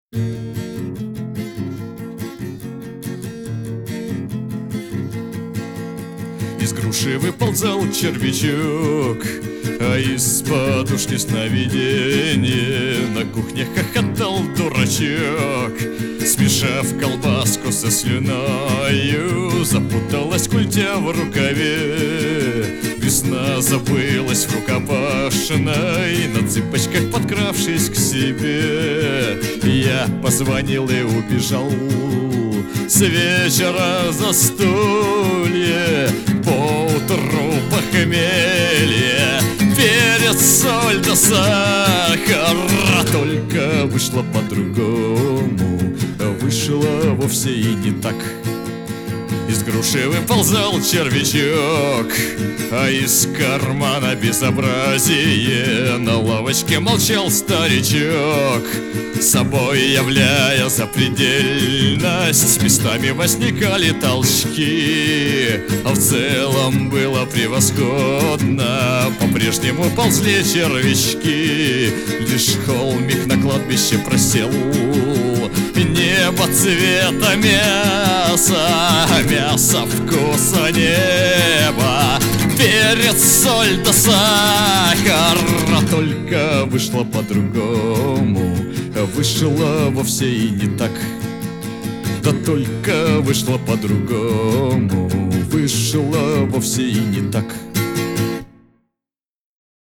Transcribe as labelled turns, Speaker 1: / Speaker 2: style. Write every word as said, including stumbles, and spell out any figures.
Speaker 1: Из груши выползал червячок, а из подушки сновидение. На кухне хохотал дурачок, смешав колбаску со слюною. Запуталась культя в рукаве, весна забылась в рукопашной. На цыпочках подкравшись к себе, я позвонил и убежал. С вечера застолье, поутру похмелье, перец, соль да сахар. Только вышло по-другому, вышло вовсе и не так. Из груши выползал червячок, а из кармана безобразие. На лавочке молчал старичок, собой являя запредельность. Местами возникали толчки, а в целом было превосходно. По-прежнему ползли червячки, лишь холмик на кладбище просел. Небо цвета мяса, мясо вкуса неба, перец, соль да сахар. А только вышло по-другому, вышло вовсе и не так. Да только вышло по-другому, вышло вовсе и не так.